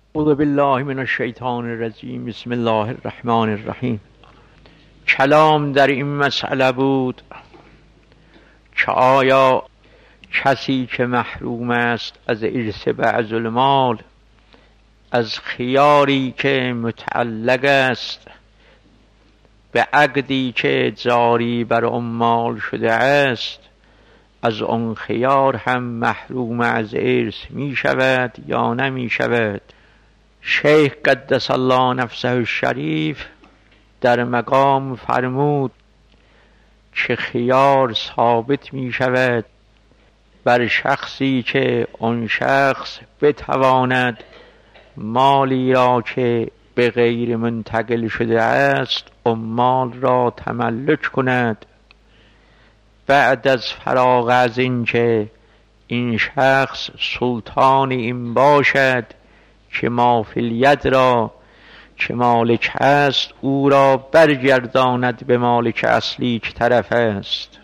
اعوذ بالله من الشیطان الرجیم. بسم الله الرحمن الرحیم. کلام در این مسئله بود که آیا کسی که محروم است از ارث بعض المال از خیاری که متعلق است به عقدی که جاری بر عمال شده است، از آن خیار هم محروم از ارث می شود یا نمی شود؟ شیخ قدس الله نفسه الشریف در مقام فرمود که خیار ثابت می شود بر شخصی که آن شخص بتواند مالی را که به غیر منتقل شده است عمال را تملک کند. بعد از فراغ از این که این شخص سلطان این باشد که ما فی الید را که مالک است او را برگرداند به مالک اصلی که طرف است.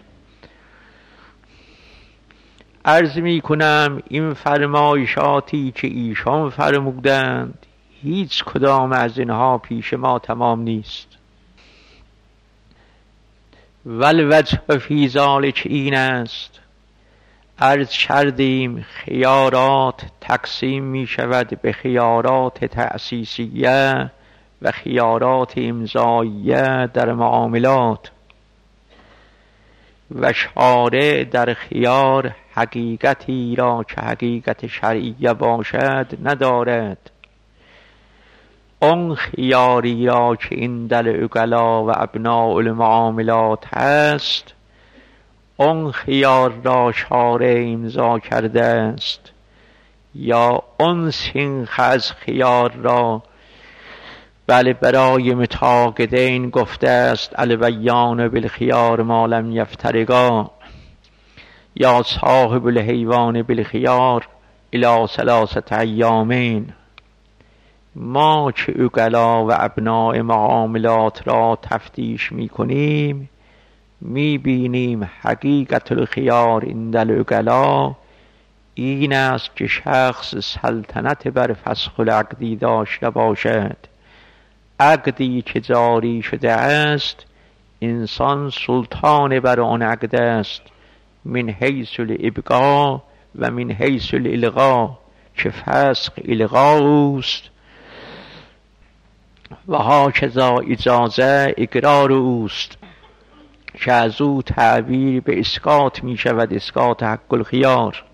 عرض می کنم این فرمایشاتی که ایشان فرمودند هیچ کدام از اینها پیش ما تمام نیست. والوجه فی ذلک این است، عرض کردیم خیارات تقسیم می شود به خیارات تأسیسیه و خیارات امضاییه در معاملات و شارع در خیار حقیقتی را که حقیقت شرعیه باشد ندارد. آن خیاری را که این در عقلا و ابناء المعاملات هست آن خیار را شارع امضا کرده است، یا آن سنخ از خیار را بله برای متعاقدین گفته است البیان بالخیار ما لم یفترقا، یا صاحب الحیوان بالخیار الی ثلاثه ایامین. ما که عقلا و ابناء معاملات را تفتیش می کنیم می بینیم حقیقت الخیار عند العقلا این است که شخص سلطنت بر فسخ العقدی داشته باشد. عقدی که جاری شده است انسان سلطان بر آن عقد است، من حیث الابقاء و من حیث الالغاء که فسخ الغاء است و هاکذا اجازه اقرار اوست که از او تعبیر به اسقاط می شود، اسقاط حق الخیار.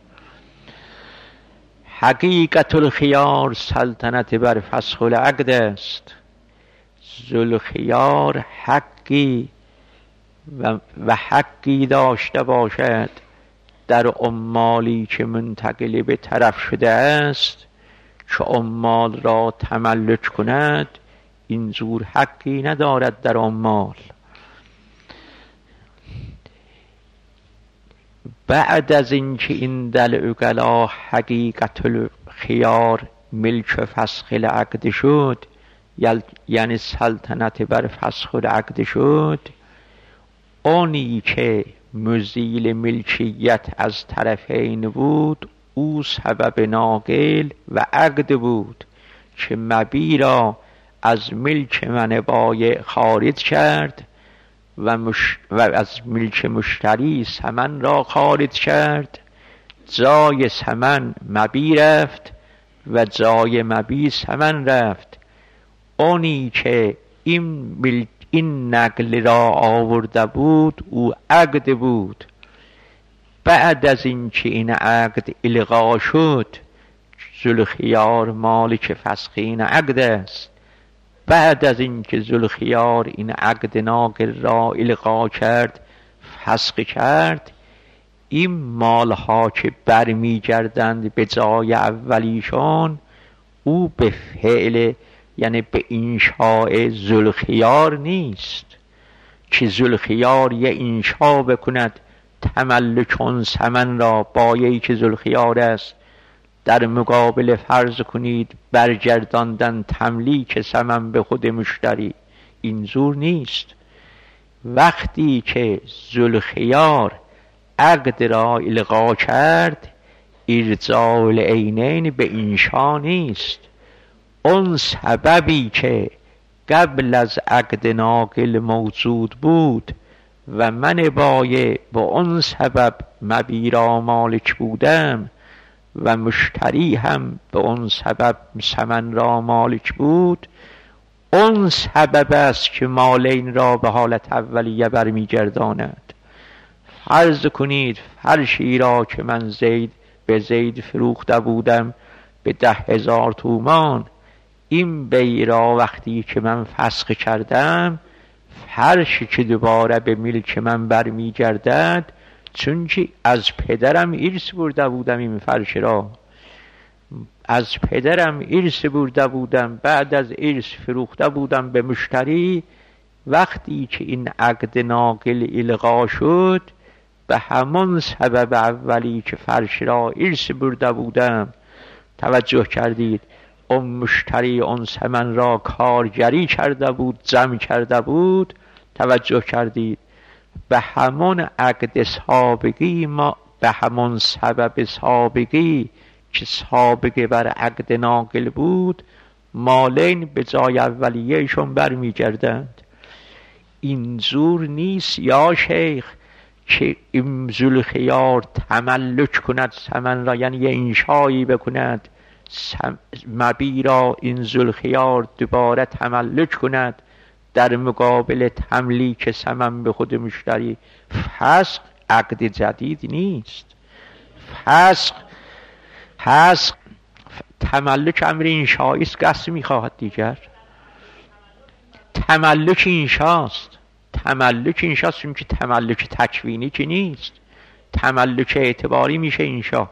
حقیقت الخیار سلطنت بر فسخ العقد است. ذوالخیار حقی و حقی داشته باشد در عمالی که منتقل به طرف شده است که عمال را تملک کند، اینجور حقی ندارد در عمال. بعد از اینکه این در عقلا حقیقت الخیار ملک فسخ العقد شد، یعنی سلطنت بر فسخ العقد شد، آنی که مزیل ملکیت از طرفین بود او سبب ناقل و عقد بود که مبی را از ملک من بایع خارج کرد و از ملک مشتری ثمن را خارج کرد. جای ثمن مبی رفت و جای مبی ثمن رفت. آنی که این نقل را آورده بود او عقد بود. بعد از این که این عقد الغا شد، ذوالخیار مالک فسخ این عقد است. بعد از این که ذوالخیار این عقد ناقل را الغا کرد، فسخ کرد، این مالها که برمی گردند به جای اولیشان او به فعل یعنی به انشاء ذوالخیار نیست که ذوالخیار یه انشاء بکند تملک آن ثمن را بایعی که ذوالخیار است، در مقابل فرض کنید برگرداندن تملیک ثمن به خود مشتری، این زور نیست. وقتی که ذوالخیار عقد را الغا کرد ارجاع العینین به انشاء نیست، اون سببی که قبل از عقد ناقل موجود بود و من بایع با اون سبب مبیع را مالک بودم و مشتری هم به اون سبب ثمن را مالک بود، اون سبب است که مالین را به حالت اولیه برمیگرداند. فرض کنید فرشی را که من به زید فروخته بودم به 10,000 تومان، این بیع را وقتی که من فسخ کردم، فرشی که دوباره به ملک من برمیگردد، چون که از پدرم ارث برده بودم، این فرش را از پدرم ارث برده بودم، بعد از ارث فروخته بودم به مشتری. وقتی که این عقد ناقل الغا شد، به همان سبب اولی که فرش را ارث برده بودم، توجه کردید، اون مشتری اون ثمن را کارگری کرده بود، جمع کرده بود، توجه کردید، به همون عقد سابقی ما، به همون سبب سابقی که سابقه بر عقد ناقل بود، مالین به جای اولیهشون برمیگردند. اینجور نیست یا شیخ که این ذوالخیار تملک کند ثمن را، یعنی یه انشایی بکند مبیع را، این ذوالخیار دوباره تملک کند در مقابل تملیک ثمن به خود مشتری. فسخ عقد جدید نیست. فسخ تملک امر انشایی است، قصد میخواهد دیگر. تملک انشاست، چون که تملک تکوینی که نیست، تملک اعتباری میشه انشا.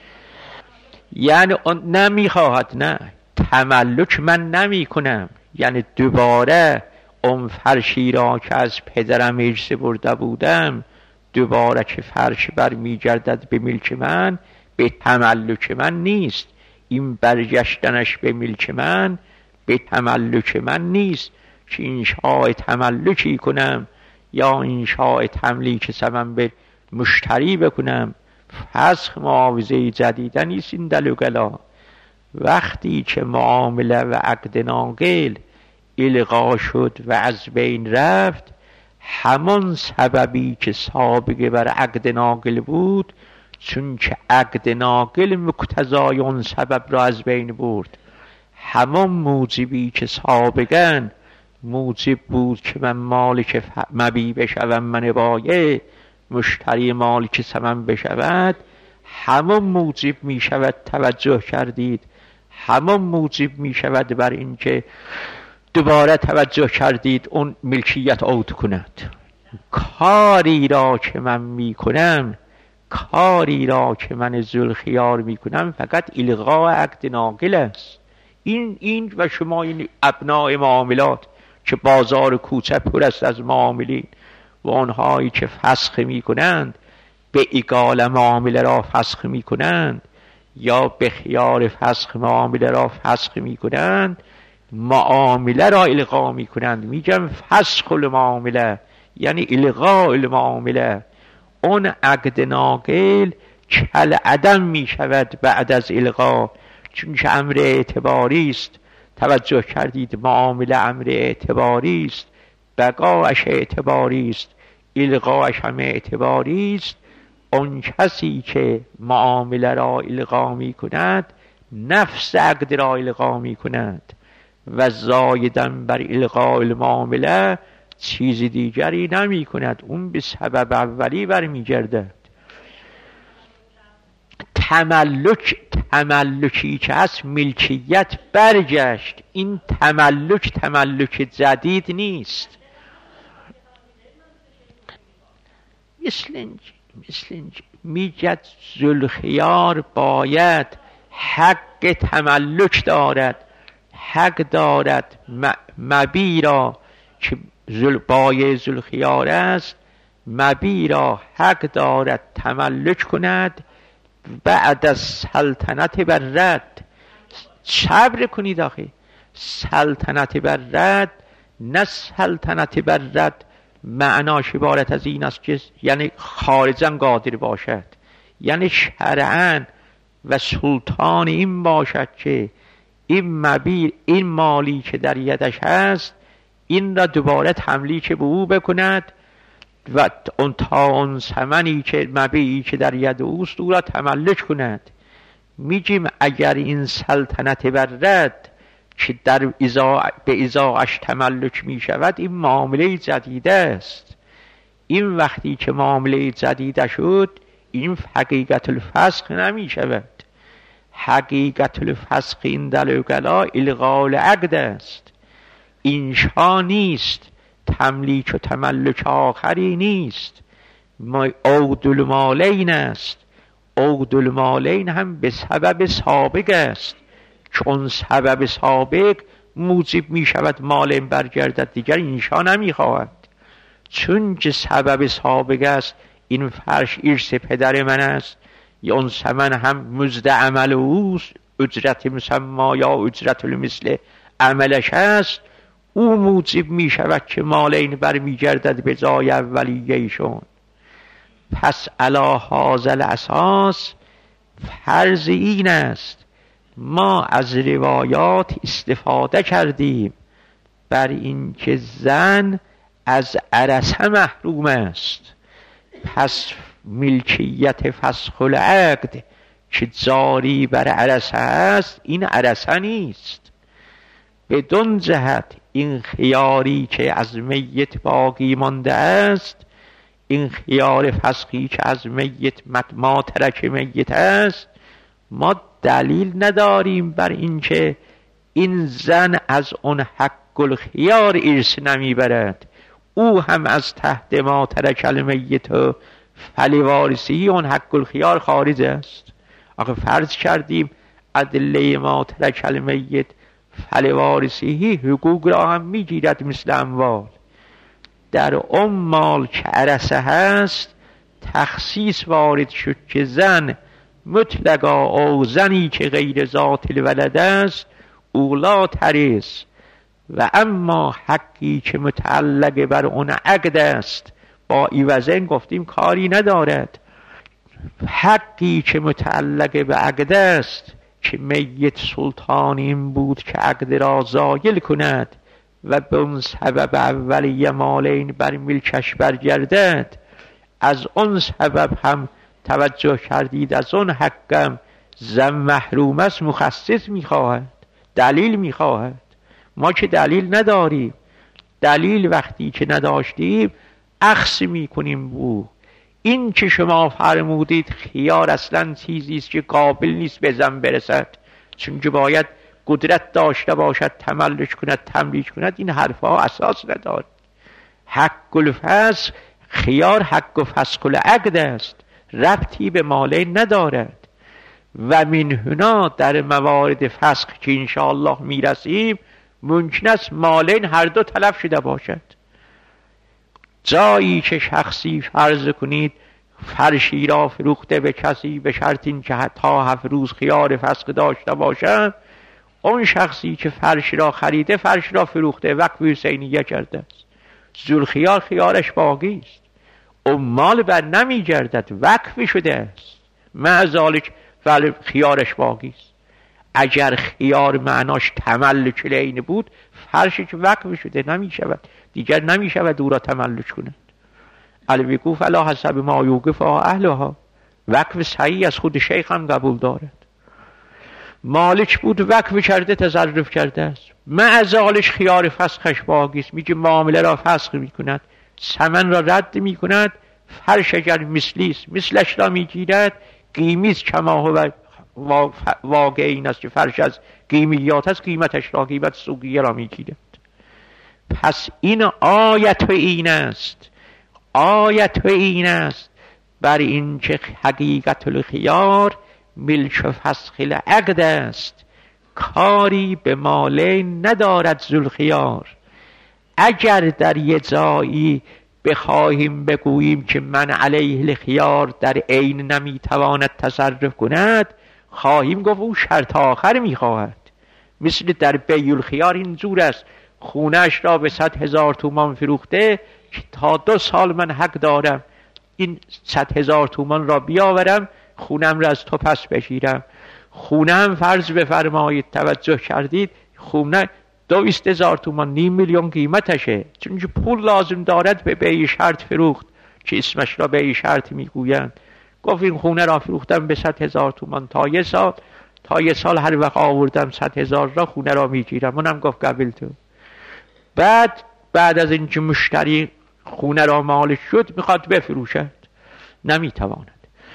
یعنی نمیخواهد، نه تملک من نمی کنم، یعنی دوباره اون فرشی را که از پدرم ارث برده بودم، دوباره که فرش برمیگردد به ملک من، به تملک من نیست. این برگشتنش به ملک من به تملک من نیست که انشاء تملکی کنم یا انشاء تملیک ثمن به مشتری بکنم. فسخ معاوضه جدیده نیست این دلوگلا. وقتی که معامله و عقد ناقل الغا شد و از بین رفت، همان سببی که سابقه بر عقد ناقل بود، چون که عقد ناقل مقتضای اون سبب را از بین برد، همان موجبی که سابقاً موجب بود که من مالک مبیع بشوم، من بایع مشتری مالک ثمن بشود، همان موجب می شود، توجه کردید، همان موجب می شود بر این که دوباره توجه کردید اون ملکیت عود کند. کاری را که من می کنم، کاری را که من ذوالخیار می کنم، فقط الغاء عقد ناقل است. این و شما این ابناء معاملات که بازار کوچه پر است از معاملین و آنهایی که فسخ می کنند، به ایگال معامله را فسخ می کنند یا به خیار فسخ معامله را فسخ می کنند، معامله را الغا می کنند. میگم فسخ المعامله یعنی الغاء المعامله. اون عقد ناقل کل عدم می شود بعد از الغا، چون که امر اعتباری است. توجه کردید، معامله امر اعتباری است، بقاش اعتباری است، الغاش هم اعتباری است. اون کسی که معامله را الغا می کند، نفس عقد را الغا می کند و زایدن بر الغاء المعامله چیز دیگری نمی کند، اون به سبب اولی برمیگردد. تملکی که هست ملکیت برگشت، این تملک جدید نیست. مثل اینکه میگد ذوالخیار باید حق تملک دارد، حق دارد مبیع را که بایع ذوالخیار است، مبیع را حق دارد تملک کند بعد از سلطنت بر رد. صبر کنید آخه، سلطنت بر رد، نه سلطنت بر رد معناش عبارت از این است که یعنی خارجاً قادر باشد، یعنی شرعاً و سلطان این باشد که این مبیع، این مالی که در یدش هست، این را دوباره تملیک به او بکند و اون ثمنی که مبیعی که در ید اوست او را تملک کند. میگیم اگر این سلطنت برد که به ازاعش تملک می شود، این معامله جدیده است. این وقتی که معامله جدیده شد، این حقیقت الفسخ نمی شود. حقیقت الفسخ این دلوگلا الغال عقد است، اینشا نیست، تملیک و تملک آخری نیست، عقد المالین است. عقد المالین هم به سبب سابق است، چون سبب سابق موجب می شود مال برگردد، دیگر اینشا نمی خواهد. چون که سبب سابق است، این فرش ارث پدر من است، یا اون ثمن هم مزد عمل اوست، اجرت مسما یا اجرت المثل عملش است، او موجب می شود که مالین برمی گردد به جای اولیه‌شون. پس علی هذا الاساس فرض این است، ما از روایات استفاده کردیم بر این که زن از عرصه محروم است. پس ملکیت فسخ العقد که جاری بر عرصه است، این عرصه نیست. بدون جهت این خیاری که از میت باقی مانده است، این خیار فسخی که از میت ما ترک میت است، ما دلیل نداریم بر این که این زن از اون حق الخیار ارث نمیبرد. او هم از تحت ما ترک المیت و فلیوارثی اون حق الخیار خارج است. آخه فرض کردیم ادله ما ترک المیت فلیوارثی حقوق را هم میگیرد مثل اموال. در اون مال که عرصه هست تخصیص وارد شد که زن مطلقا او زنی که غیر ذات الولد است اولا ترث، و اما حقی که متعلق بر اون عقد است با ایوزن گفتیم کاری ندارد. حقی که متعلق به عقد است که میت سلطان این بود که عقد را زایل کند و به اون سبب اولیه مالین بر ملکش برگردد، از اون سبب هم توجه کردید از اون حقم زن محروم است، مخصص میخواهد، دلیل میخواهد. ما که دلیل نداریم، دلیل وقتی که نداشتیم اخذ میکنیم بو. این که شما فرمودید خیار اصلا چیزی است که قابل نیست به زن برسد، چون که باید قدرت داشته باشد تملک کند تملیک کند، این حرفها اساس ندارد. حق الفسخ، خیار حق و فسخ العقد است، ربطی به مالین ندارد. و من هنا در موارد فسخ که انشاءالله میرسیم ممکن است مالین هر دو تلف شده باشد. جایی که شخصی فرض کنید فرشی را فروخته به کسی به شرط این که تا 7 روز خیار فسخ داشته باشد، اون شخصی که فرش را خریده فرش را فروخته، وقف حسینیه کرده است، ذوالخیار خیارش باقی است، اون مال بر نمی گردد، وقف شده است، معذالک خیارش باقی است. اگر خیار معناش تملک العین بود، فرشش وقف شده نمی شود، دیگر نمی شود او را تملک کند. الوقوف علی حسب ما یوقف اهلها، وقف صحیح از خود شیخ هم قبول دارد. مالک بود وقف کرده تصرف کرده است، معذالش خیار فسخش باقی است، میگه معامله را فسخ میکند، ثمن را رد میکند، فرش اگر مثلی است مثلش را میگیرد، قیمی است کما هو واقع این است که فرش از قیمیات است، قیمتش را قیمت سوقیه را میگیرد. پس این آیت این است، آیت این است بر این که حقیقت الخیار ملک و فسخ العقد است، کاری به مالین ندارد ذوالخیار. اگر در یه جایی بخواهیم بگوییم که من علیه الخیار در عین نمیتواند تصرف کند، خواهیم گفت او شرط آخر میخواهد. مثل در بیع الخیار این جور است، خونهش را به 100,000 تومان فروخته که تا 2 سال من حق دارم این 100,000 تومان را بیاورم خونم را از تو پس بگیرم. خونه هم فرض بفرمایید توجه کردید، خونه 200,000 تومان، 500,000 قیمتشه، چون پول لازم دارد به بیع شرط فروخت که اسمش را بیع شرط میگویند. گفت این خونه را فروختم به 100,000 تومان تا یه سال هر وقت آوردم 100,000 را خونه را میگیرم. اونم گفت قبل تو. بعد از اینکه مشتری خونه را مالش شد میخواد بفروشد، نمیتواند.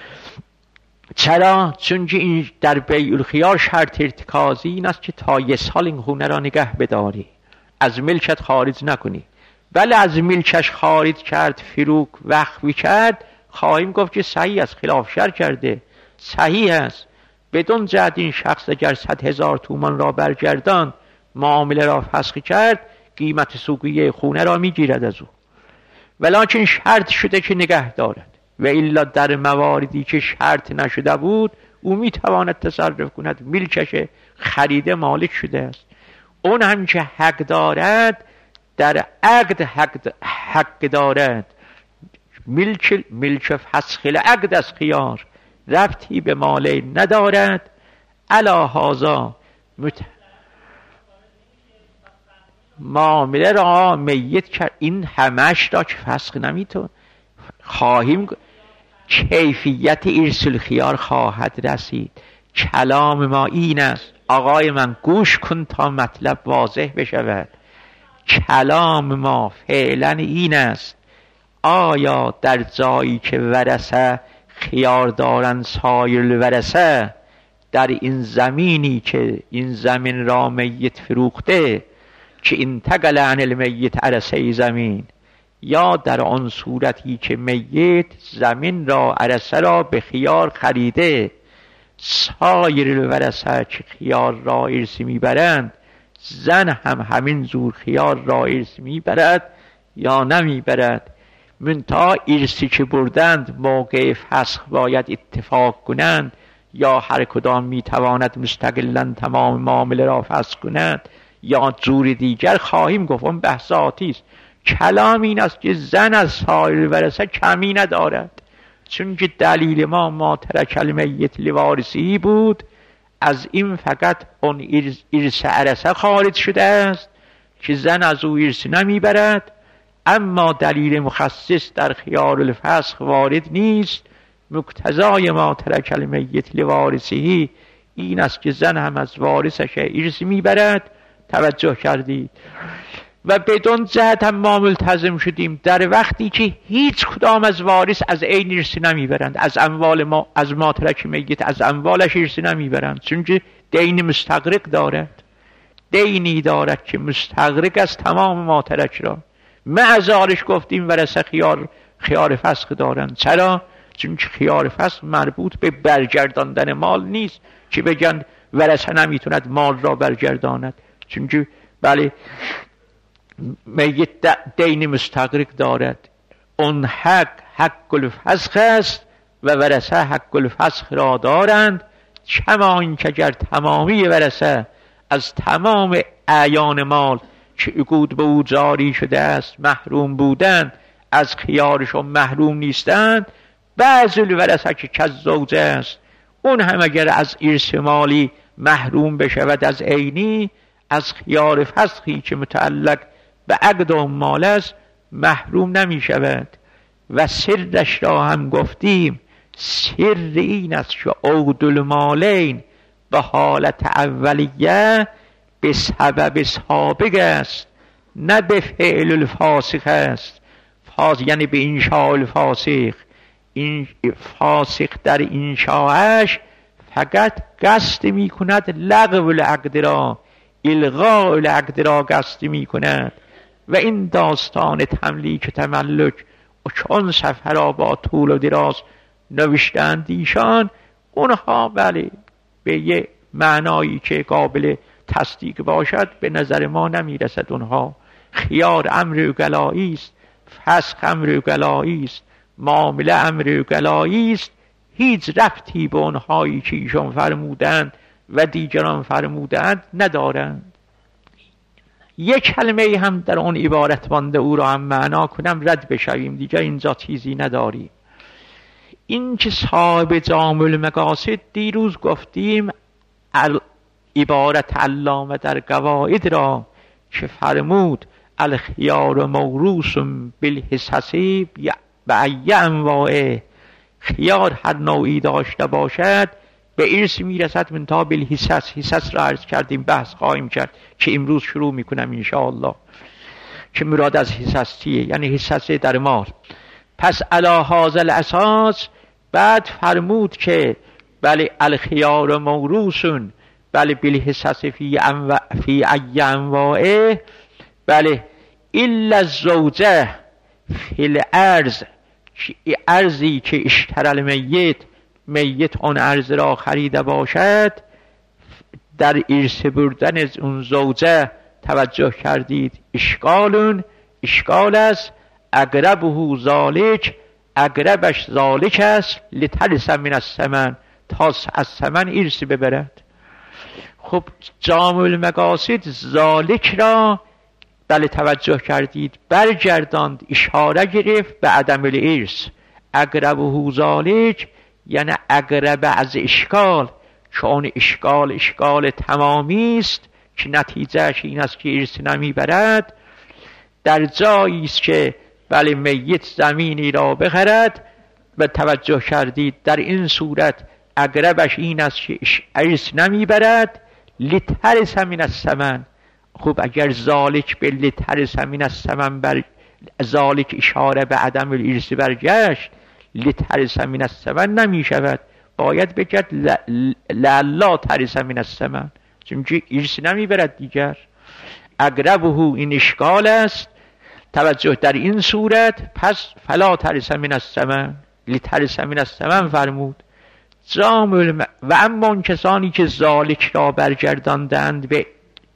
چرا؟ چون این در بیع الخیار شرط ارتکازی این است که تا یه سال این خونه را نگه بداری، از ملکت خارج نکنی. ولی از ملکش خارج کرد، فروک وقفی کرد، خواهیم گفت که صحیح است، خلاف شرع کرده، صحیح است. بدون جهت این شخص اگر 100,000 تومان را برگردان، معامله را فسخ کرد، قیمت سوقیه خونه را میگیرد از او، ولکن شرط شده که نگه دارد. و الا در مواردی که شرط نشده بود او میتواند تصرف کند، ملکش خریده مالک شده است. اون هم که حق دارد در عقد حق دارد. ملک فسخ العقد از خیار ربطی به ماله ندارد. علا هذا معامله را میت کرد. این همش را که فسخ نمیتون خواهیم کیفیت ارث الخیار خواهد رسید. کلام ما این است، آقای من گوش کن تا مطلب واضح بشود. کلام ما فعلا این است، آیا در جایی که ورثه خیار دارن سایر الورثه، در این زمینی که این زمین را میت فروخته که انتقل عن المیت عرصه زمین، یا در آن صورتی که میت زمین را عرصه را به خیار خریده، سایر الورثه که خیار را ارث میبرند، زن هم همین زور خیار را ارث میبرد یا نمیبرد. منتها ارثی که بردند موقع فسخ باید اتفاق کنند، یا هر کدام میتواند مستقلا تمام معامله را فسخ کند، یا جور دیگر. خواهیم گفت اون بحثاتی است. کلام این است که زن از سایر ورثه کمی ندارد، چون که دلیل ما ترک المیت لوارثی بود. از این فقط اون ارث عرصه خارج شده است که زن از او ارث نمیبرد. اما دلیل مخصص در خیار الفسخ وارد نیست. مقتضای ما ترک المیت لوارثی این است که زن هم از وارثش ارث میبرد. توجه کردید؟ و بدون جهت هم ما ملتزم شدیم در وقتی که هیچ کدام از وارث از عین ارث نمیبرند، از اموال ما، از ما ترک میت، از اموالش ارث نمیبرند، چون که دین مستغرق دارد، دینی دارد که مستغرق از تمام ما ترک را. معذارش گفتیم ورثه خیار فسخ دارند. چرا؟ چون که خیار فسخ مربوط به برگرداندن مال نیست که بگن ورثه نمیتوند مال را برگرداند، چون که بله میت دین مستغرق دارد. اون حق الفسخ است و ورثه حق الفسخ را دارند. کما این که اگر تمامی ورثه از تمام اعیان مال که عقود به او جاری شده است محروم بودند، از خیارشون محروم نیستند. بعضی الورثه که کالزوجه است، اون هم اگر از ارث مالی محروم بشود از عینی، از خیار فسخی که متعلق به عقد و مال است محروم نمی شود. و سرش را هم گفتیم، سر این است که عقد المالین به حالت اولیه به سبب سابق است، نه به فعل الفاسق است. یعنی به انشاء الفاسق. این فاسق در انشاءش فقط قصد می کند لغو العقد را، الغاء العقد را قصد می کند. و این داستان تملیک تملک و چون سفر را با طول و دراز نوشتند ایشان، اونها بله به یه معنایی که قابل تصدیق باشد به نظر ما نمی رسد. اونها خیار امر اوغلایی است، فسخ امر اوغلایی است، معامله امر اوغلایی است. هیچ ربطی به اونهایی که ایشان فرمودند و دیگران فرمودند ندارند. یک کلمه هم در اون عبارت مانده او را هم معنا کنم رد بشویم، دیگه اینجا چیزی نداری. این که صاحب جامع المقاصد دیروز گفتیم عبارت علامه در قواعد را که فرمود الخیار موروث بالحصص به ای انواع، خیار هر نوعی داشته باشد به ارث میرسد منتها بالحصص. حصص را عرض کردیم، بحث خواهیم کرد که امروز شروع میکنم انشاءالله که مراد از حصص چیه، یعنی حصص در مال. پس علی هذا الاساس بعد فرمود که بله الخیار موروثون بله بالحصص فی ای انواع، بله الا الزوجه فی الارض، ارضی که اشتری المیت، میت آن ارض را خریده باشد، در ارث بردن اون زوجه توجه کردید اشکال است. اقربه ذالک، اقربش ذالک است، لترث من الثمن، تا از ثمن ارث ببرد. خب جامع المقاصد ذالک را بله توجه کردید برگرداند، اشاره گرفت به عدم الارث. اقربه ذالک یعنی اقرب از اشکال، چون اشکال تمامی است که نتیجهش این است که ارث نمیبرد. در جایی است که بله میت زمینی را بخرد و توجه کردید در این صورت اقربش این است که ارث نمیبرد، لترث من الثمن. خب اگر ذالک به لترث من الثمن بر ذالک اشاره به عدم الارث برگشت، لترث من الثمن نمی شود، باید بگد لا ترث من الثمن، چون ارث نمی برد دیگر. اقربه این اشکال است، توجه در این صورت پس فلا ترث من الثمن، لترث من الثمن فرمود. و اما کسانی که ذالک را برگرداندند به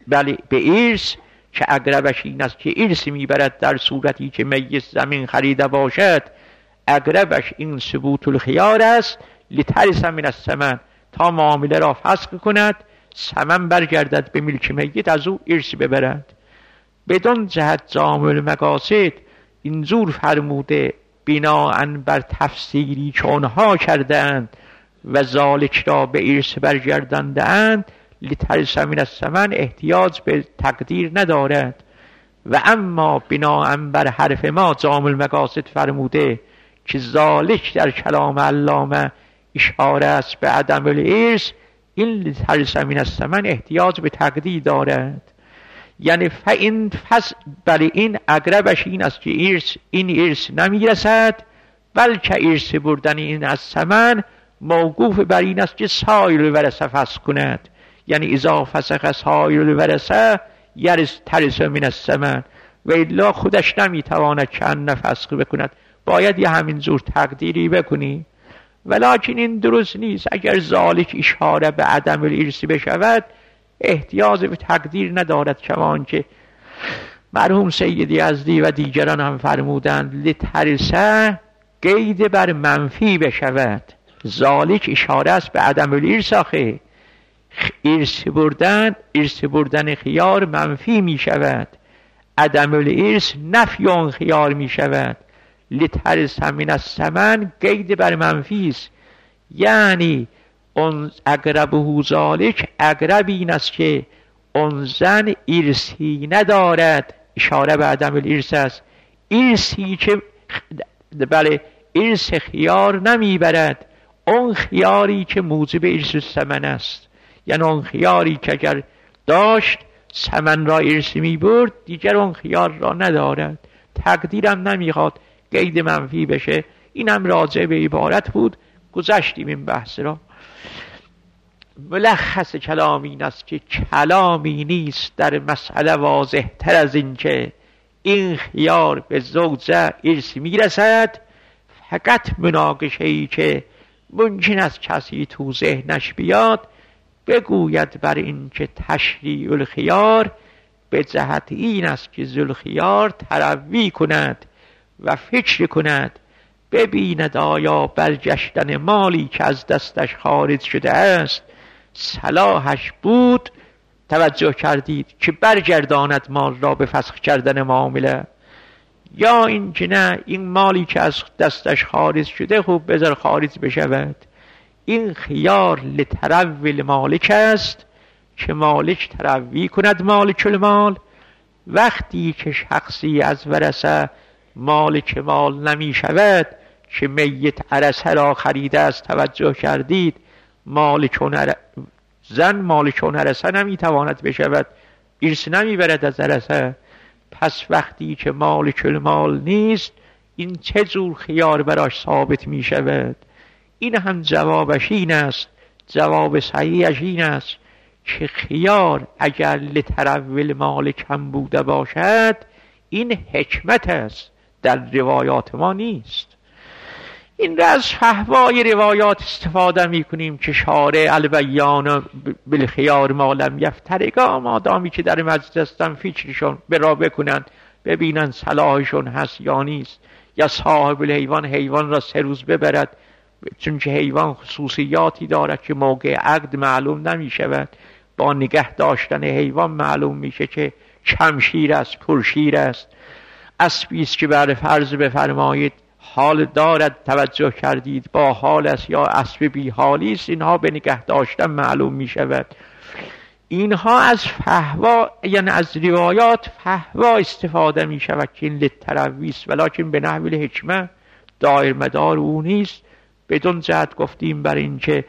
ارث که اقربش این است که ارث میبرد در صورتی که میت زمین خریده باشد، اقربش این ثبوت الخیار است، لترث من الثمن، تا معامله را فسخ کند، ثمن برگردد به ملک میت، از او ارث ببرد. بدون جهت جامع المقاصد اینجور فرموده بناء بر تفسیری که آنها کردند و ذالک را به ارث برگرداندند، لترث من الثمن احتیاج به تقدیر ندارد. و اما بناء بر حرف ما جامع المقاصد فرموده که ذالک در کلام علامه اشاره است به عدم الارث، این لترث من الثمن احتیاج به تقدیر دارد. یعنی برای این اقربش این است که این ارث نمیرسد، بلکه ارث بردن این از ثمن موقوف بر این است که سایر الورثه فسخ کند. یعنی اذا فسخ سایر الورثه ترث من الثمن، و الا خودش نمیتواند که ان فسخ بکند، باید یه همینجور تقدیری بکنی. ولکن این درست نیست. اگر ذالک اشاره به عدم الارث بشود احتیاج به تقدیر ندارد، کمان که مرحوم سید یزدی و دیگران هم فرمودند لترث قید بر منفی بشود. ذالک اشاره است به عدم الارث، آخه ارث بردن خیار منفی می شود، عدم الارث نفی آن خیار می شود. لترث من الثمن قید بر منفی است، یعنی اون اقربه ذالک، اقرب این است که اون زن ارثی ندارد، اشاره به عدم الارث است. ارثی که بله ارث خیار نمیبرد، اون خیاری که موجب ارث الثمن است، یعنی اون خیاری که اگر داشت ثمن را ارث میبرد دیگر اون خیار را ندارد، تقدیرم نمیخواد قید منفی بشه. اینم راجع به عبارت بود، گذشتیم این بحث را. ملخص کلام این است که کلامی نیست در مسئله واضح تر از این که این خیار به زوجه ارث میرسد، فقط مناقشه ای که ممکن است کسی تو ذهنش بیاد بگوید بر این که تشریع الخیار به جهت این است که ذوالخیار تروی کند و فکر کند، ببیند آیا برگشتن مالی که از دستش خارج شده است صلاحش بود، توجه کردید که برگرداند مال را به فسخ کردن معامله، یا این که نه این مالی که از دستش خارج شده خوب بذار خارج بشود، این خیار لتروی مالک است که مالک تروی کند مالک المال. وقتی که شخصی از ورثه مالک مال نمی شود که میت عرصه را خریده است، توجه کردید، زن مالک عرصه نمی تواند بشود، ارث نمی برد از عرصه. پس وقتی که مالک المال نیست، این چه جور خیار براش ثابت می شود؟ این هم جوابش این است، جواب صحیحش این است که خیار اگر لترول مالک هم بوده باشد، این حکمت است، در روایات ما نیست. این را از فحوای روایات استفاده می کنیم که شارع البیان بالخیار ما لم یفترقا، مادامی که در مجلس هستن فکرشون برا بکنن، ببینن صلاحشون هست یا نیست، یا صاحب الحیوان حیوان را 3 روز ببرد، چون که حیوان خصوصیاتی دارد که موقع عقد معلوم نمی شود، با نگه داشتن حیوان معلوم میشه که کم شیر است، پرشیر است. اسبی است که بر فرض بفرمایید حال دارد، توجه کردید، با حال است یا اسب بی حالی است، اینها به نگه داشتن معلوم می شود. اینها از فحوا، یعنی از روایات فحوا استفاده می شود که این للتروی است، ولکن به نحو الحکمه، دایر مدار او نیست. بدون جهت گفتیم بر این که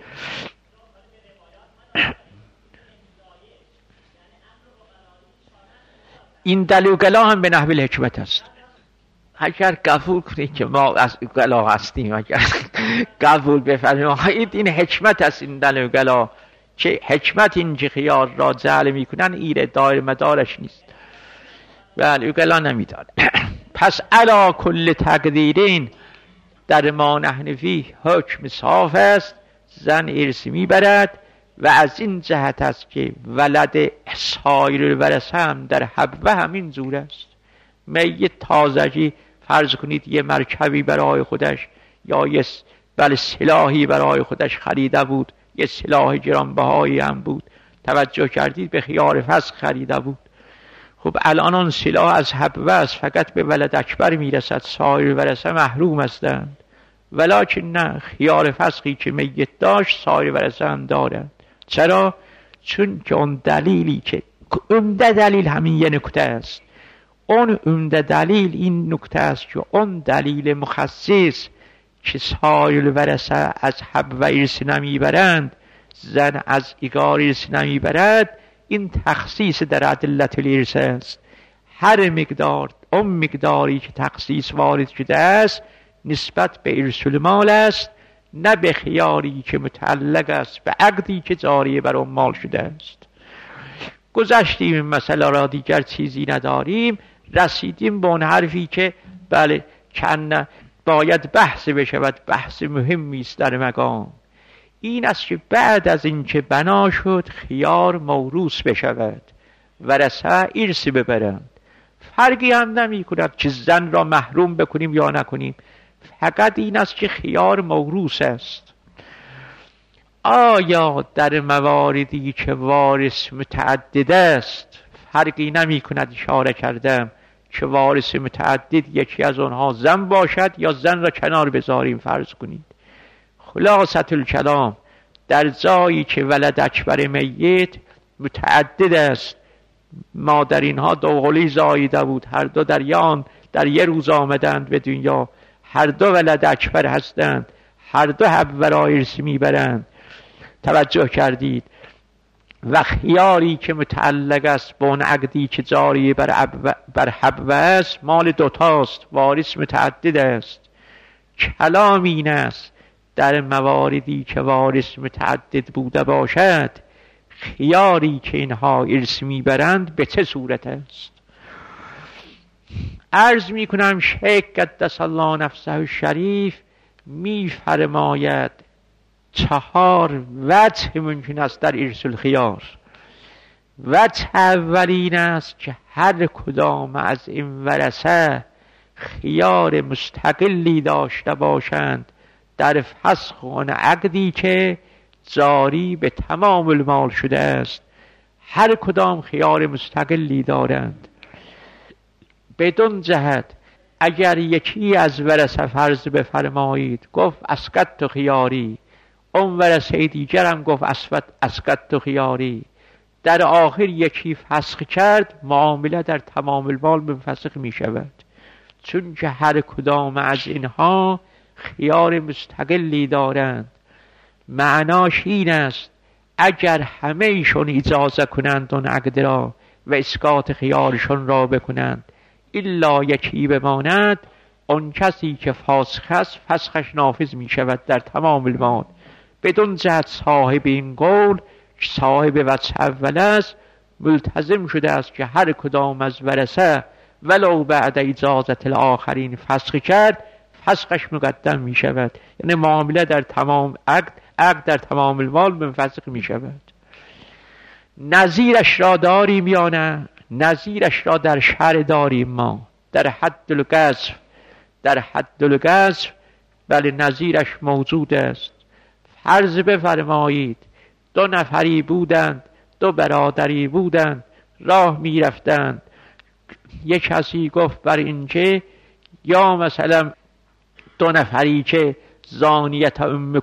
این دلوگلا هم به نحو الحکمت است. اگر قبول کنید که ما از گلا هستیم، اگر قبول بفرمایید این حکمت است، این دلوگلا که حکمت این که خیار را جعل میکنن ایره دایر مدارش نیست، بله گلا نمیداد. پس علا کل تقدیرین در ما نحن فیه حکم صاف است، زن ارث میبرد و از این جهت است که ولد سایر الورثه هم در حبوه همین جور است. میت تازگی فرض کنید یه مرکبی برای خودش یا یه سلاحی برای خودش خریده بود، یه سلاح گرانبهایی هم بود، توجه کردید، به خیار فسخ خریده بود. خب الان آن سلاح از حبوه است، فقط به ولد اکبر میرسد، سایر ورثه محروم هستند. ولکن نه، خیار فسخی که میت داشت سایر ورثه هم دارند. چرا؟ چون که اون دلیلی که عمده دلیل همین یه نکته است، اون عمده دلیل این نکته است که اون دلیل مخصص که سایر ورثه از حبوه ارث نمیبرند، زن از ایگار ارث نمیبرد، این تخصیص در ادلت الارث است. هر مقدار، اون مقداری که تخصیص وارد شده است نسبت به ارث المال است، نه به خیاری که متعلق است به عقدی که جاری بر اون مال شده است. گذشتیم این مسئله را، دیگر چیزی نداریم. رسیدیم به اون حرفی که بله کنه باید بحث بشود، بحث مهمی است در مقام این است که بعد از این که بنا شد خیار موروث بشود، ورثه ارث ببرند، فرقی هم نمی کند که زن را محروم بکنیم یا نکنیم، فقط این است که خیار موروث است. آیا در مواردی که وارث متعدد است فرقی نمی کند؟ اشاره کردم که وارث متعدد یکی از آنها زن باشد یا زن را کنار بذاریم فرض کنید. خلاصة الکلام، در جایی که ولد اکبر میت متعدد است، مادرینها دوقلی زاییده بود، هر دو در یه روز آمدند به دنیا، هر دو ولد اکبر هستند، هر دو حبوه را ارث میبرند، توجه کردید، و خیاری که متعلق است به اون عقدی که جاری بر حبوه است مال دوتاست، وارث متعدد است. کلام این است در مواردی که وارث متعدد بوده باشد خیاری که اینها ارث میبرند به چه صورت است؟ عرض میکنم شیخ قدس الله نفسه الشریف میفرماید 4 وجه ممکن است در ارث الخیار. وجه اولین است که هر کدام از این ورثه خیار مستقلی داشته باشند در فسخ آن عقدی که جاری به تمام المال شده است، هر کدام خیار مستقلی دارند. بدون جهت اگر یکی از ورثه فرض بفرمایید گفت اسقطت خیاری، اون ورثه دیگرم گفت اسکت تو خیاری. در آخر یکی فسخ کرد، معامله در تمام المال منفسخ می شود، چون که هر کدام از اینها خیار مستقلی دارند. معناش این است اگر همه ایشون اجازه کنند اون عقد را و اسقاط خیارشون را بکنند، الا یکی بماند، اون کسی که فاسخ است فسخش نافذ می شود در تمام المال. بدون جهت صاحب این قول صاحب وجه اول است، ملتزم شده است که هر کدام از ورثه ولو بعد اجازت الاخرین فسخ کرد، فسخش مقدم می شود. یعنی معامله در تمام عقد در تمام المال منفسخ می شود. نظیرش را داریم یا نه؟ نظیرش را در شرع داریم ما، در حد القذف بله نظیرش موجود است. فرض بفرمایید دو نفری بودند، دو برادری بودند، راه می رفتند. یک کسی گفت بر اینکه یا مثلا دو نفری که زانیت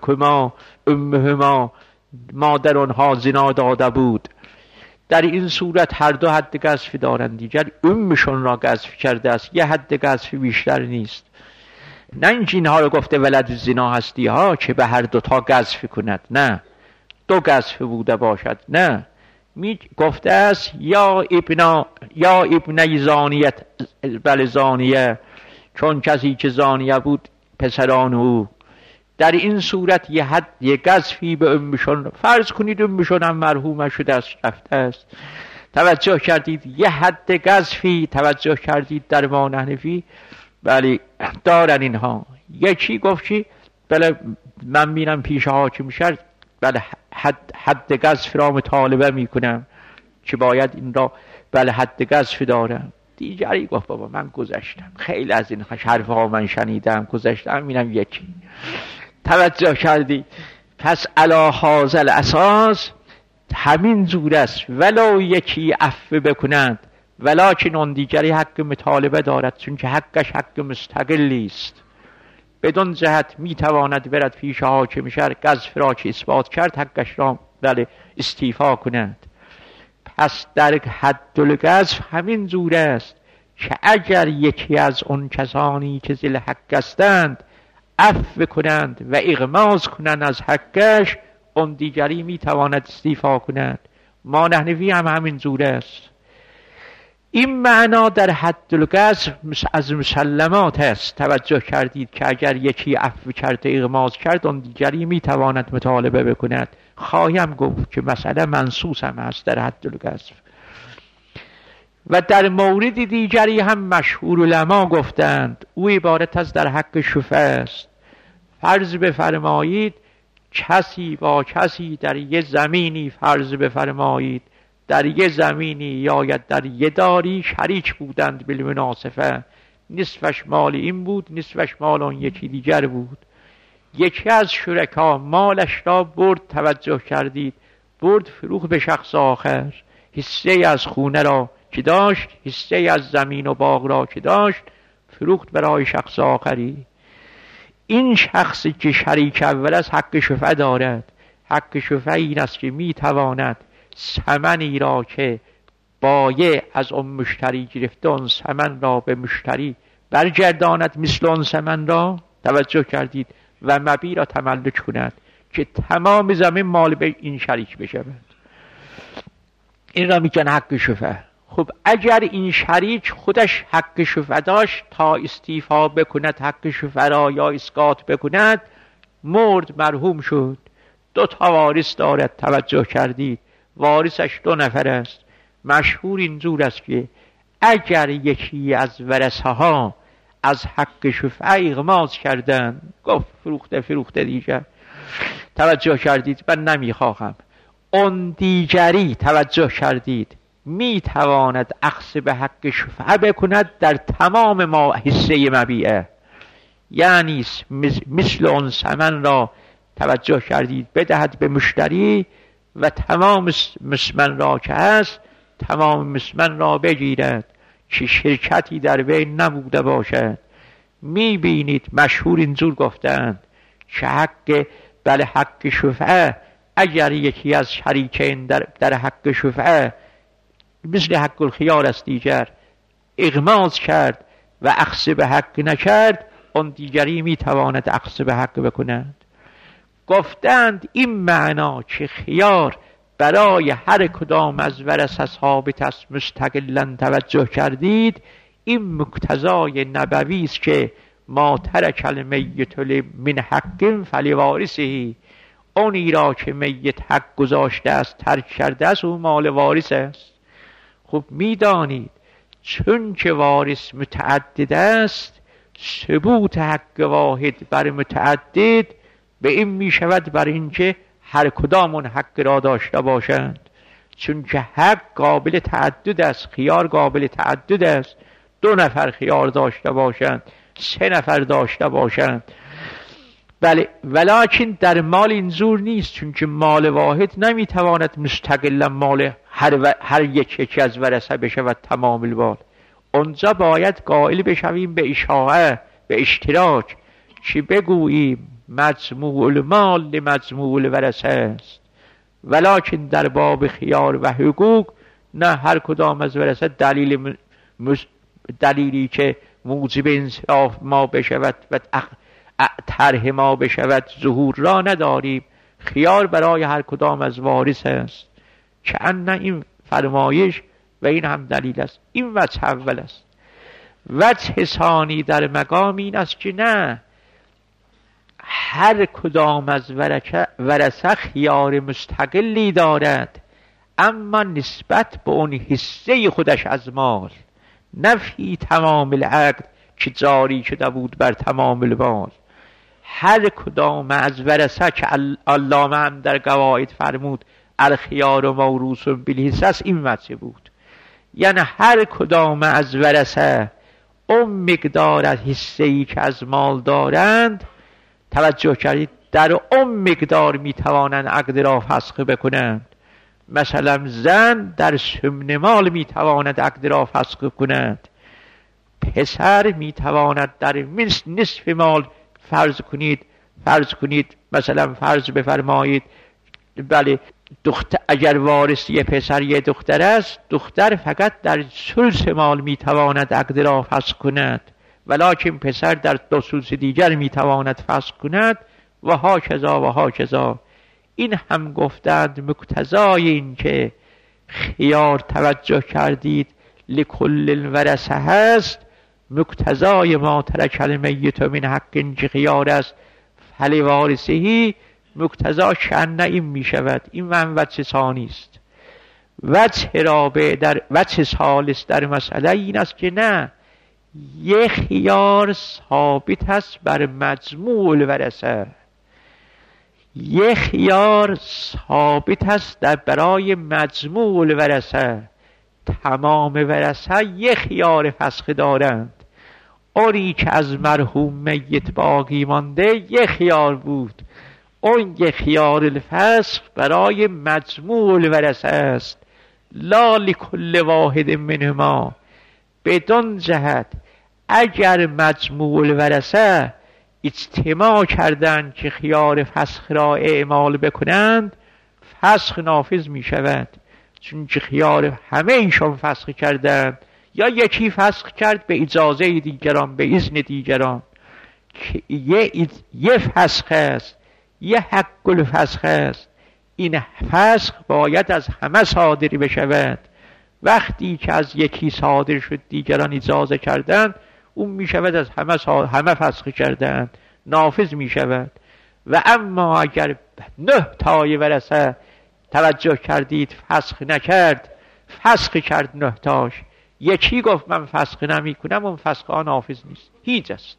امهما مادر آنها زنا داده بود، در این صورت هر دو حد قذف دارند. دیگر امشون را قذف کرده است، یه حد قذف بیشتر نیست. نه اینکه اینها رو گفته ولد زنا هستی ها که به هر دو تا قذف کند، نه دو قذف بوده باشد، نه گفته است یا ابن زانیت بل زانیه، چون کسی که زانیه بود پسران او. در این صورت یه قذفی به امشون فرض کنید، امشون هم مرحوم شده است، رفته است. توجه کردید یه حد قذفی توجه کردید در ما نحنفی بله دارن اینها. یکی گفت چی؟ بله من میرم پیش حاکم شهر، بله حد قذف را مطالبه میکنم که باید این را بله حد قذف دارم. دیگری گفت بابا من گذشتم، خیلی از این حرفها من شنیدم، گذشتم. اینم یکی. توجه کردی؟ پس علی هذا الاساس همین جور است، ولو یکی عفو بکنند ولکن اون دیگری حق مطالبه دارد، چون که حقش حق مستقلی است. بدون جهت میتواند برد پیش حاکم شهر، قذف را که اثبات کرد حقش را بله استیفا کند. پس در حد القذف همین جور است که اگر یکی از اون کسانی که ذی الحق هستند عفو کنند و اغماض کنند از حقش، اون دیگری میتواند استیفا کند. ما نحنفی هم همین جور است. این معنا در حد القذف از مسلمات است. توجه کردید که اگر یکی عفو کرد و اغماض کرد، اون دیگری میتواند مطالبه بکند. خواهیم گفت که مسئله منصوص هم است در حد القذف. و در مورد دیگری هم مشهور علما گفتند، او عبارت از در حق شفعه است. فرض بفرمایید کسی با کسی در یه زمینی، فرض بفرمایید در یه زمینی یا در یه داری شریک بودند بالمناسبه، نصفش مال این بود، نصفش مال اون یکی دیگر بود. یکی از شرکا مالش را برد، توجه کردید، برد فروخت به شخص آخر. حصه از خونه را که داشت، حصه از زمین و باغ را که داشت، فروخت برای شخص آخری. این شخصی که شریک اول است حق شفعه دارد. حق شفعه این است که میتواند ثمنی را که بایع از اون مشتری گرفته، اون ثمن را به مشتری برگرداند مثل اون ثمن را، توجه کردید، و مبیع را تملک کند که تمام زمین مال به این شریک بشود. این را میگن حق شفعه. خب اگر این شریک خودش حق شفعه داشت، تا استیفا بکند حق شفعه را یا اسقاط بکند، مرد، مرحوم شد، دو تا وارث دارد. توجه کردید، وارثش دو نفر است. مشهور اینجور است که اگر یکی از ورثه ها از حق شفعه اغماض کردن، گفت فروخته دیگر، توجه کردید، من نمیخواهم، اون دیگری توجه کردید میتواند اخذ به حق شفعه بکند در تمام ما حصه مبیعه، یعنی مثل اون ثمن را توجه کردید بدهد به مشتری و تمام مسمن را که هست تمام مسمن را بگیرد که شرکتی در بین نبوده باشد. میبینید مشهور اینجور گفتند که حق بله حق شفعه، اگر یکی از شریکین در حق شفعه مثل حق الخیار است دیگر اغماض کرد و اخذ به حق نکرد، اون دیگری میتواند اخذ به حق بکند. گفتند این معنا که خیار برای هر کدام از ورثه ثابت است مستقلا توجه کردید، این مقتضای نبوی است که ما ترک المیت من حق فلوارثه، اونی را که میت حق گذاشته است ترک کرده است او مال وارث است. خب میدانید چون که وارث متعدد است، ثبوت حق واحد بر متعدد به این می شود بر اینکه هر کدام اون حق را داشته باشند، چون که حق قابل تعدد است، خیار قابل تعدد است، 2 نفر خیار داشته باشند، 3 نفر داشته باشند. بله، ولکن در مال اینجور نیست، چون که مال واحد نمیتواند مستقلا مال هر یکی از ورثه بشود تمام المال. اونجا باید قائل بشویم به اشاعه، به اشتراک، چی بگوییم مجموع المال لمجموع الورثه است. ولکن در باب خیار و حقوق نه، هر کدام از ورثه دلیلی که موجب انصراف ما بشود و طرح ما بشود ظهور را نداریم. خیار برای هر کدام از وارث است که ان این فرمایش و این هم دلیل است. این وجه اول است. وجه ثانی در مقام این است که نه، هر کدام از ورثه خیار مستقلی دارد، اما نسبت به اون حصه خودش از مال، نفی تمام العقد که جاری شده بود بر تمام المال. هر کدام از ورثه که علامه هم در قواعد فرمود الخیار موروث بالحصص، این وجه بود. یعنی هر کدام از ورثه اون مقدار از حصه‌ای که از مال دارند، توجه کردید، در اون مقدار میتوانند عقد را فسخ بکنند. مثلا زن در ثمن مال میتواند عقد را فسخ کند، پسر میتواند در نصف مال، فرض کنید مثلا فرض بفرمایید بله اگر وارث یه پسر یه دختر است، دختر فقط در ثلث مال میتواند عقد را فسخ کند، ولکن پسر در 2 ثلث دیگر میتواند فسخ کند و هاکذا و هاکذا. این هم گفتند مقتضای این که خیار توجه کردید لکل الورثه هست، مقتضای ما ترک المیت من حق که خیار است فلوارثه، مقتضا شأن این می شود. این وجه ثانی است. وجه رابع در وجه ثالث در مسئله این است که نه، یک خیار ثابت است بر مجموع الورثه، یک خیار ثابت است برای مجموع الورثه. تمام ورثه یک خیار فسخ دارند. اونی که از مرحوم میت باقی مانده یک خیار بود، اون یک خیار الفسخ برای مجموع الورثه است، لا لکل واحد منهما. بدون جهت اگر مجموع الورثه اجتماع کردند که خیار فسخ را اعمال بکنند، فسخ نافذ می شود، چون که خیار همه ایشان فسخ کردند، یا یکی فسخ کرد به اجازه دیگران، به اذن دیگران، که یه فسخ است، یه حق الفسخ است. این فسخ باید از همه صادر بشود. وقتی که از یکی صادر شد دیگران اجازه کردند، اون می شود از همه فسخ کردند، نافذ می شود. و اما اگر 9 تای ورثه توجه کردید فسخ نکرد، فسخ کرد 9 تاش، یکی گفت من فسخ نمی کنم، اون فسخ ها نافذ نیست، هیچ است.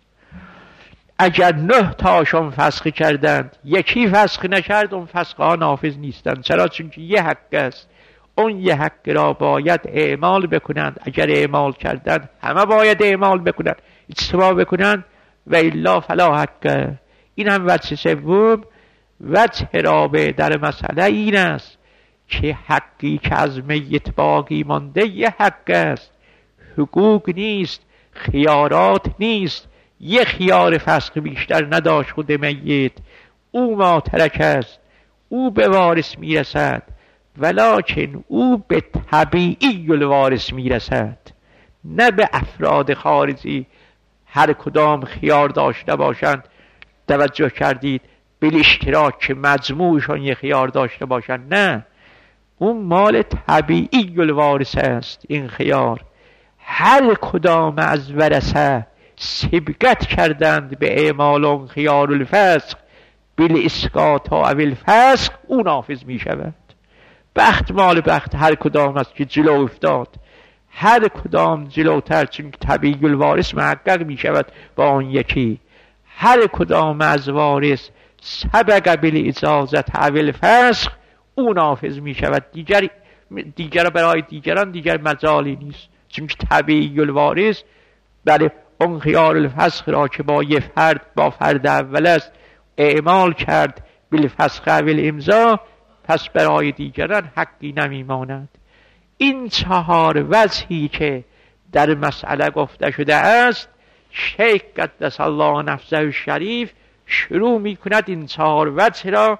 اگر 9 تاشون فسخ کردند، یکی فسخ نکرد، اون فسخ ها نافذ نیستند. چرا؟ چون که یه حق است، اون یه حق را باید اعمال بکنند. اگر اعمال کردند همه باید اعمال بکنند، اجتماع بکنند، و الا فلا حق. این هم وجه سوم. وجه رابع در مسئله این است که حقی که از میت باقی مانده یه حق است، حقوق نیست، خیارات نیست. یه خیار فسخ بیشتر نداشت خود میت، او ما ترک است، او به وارث میرسد، ولکن او به طبیعی الوارث میرسد. نه به افراد خارجی هر کدام خیار داشته باشند. توجه کردید؟ به اشتراک که مجموعشان یه خیار داشته باشند. نه، اون مال طبیعی الوارث است. این خیار هر کدام از ورثه سبقت کردند به اعمال اون خیار الفسق بل اسقاط و الفسق، اون نافذ می شود. بخت مال بخت هر کدام است که جلو افتاد، هر کدام جلوتر، چون طبیعی الوارث محقق می شود با آن یکی. هر کدام از وارث سبق بل اجازت او الفسق، اون نافذ می شود. دیگر برای دیگران دیگر مجالی نیست، چون طبیعی الوارث بله اون خیار الفسق را که با یه فرد، با فرد اول است، اعمال کرد بالفسق اول امضا، پس برای دیگران حقی نمیماند. این 4 وجهی که در مسئله گفته شده است، شیخ قدس الله نفسه الشریف شروع می کند این 4 وجه را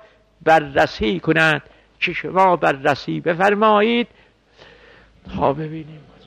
بررسی کند که شما بررسی بفرمایید تا ببینیم.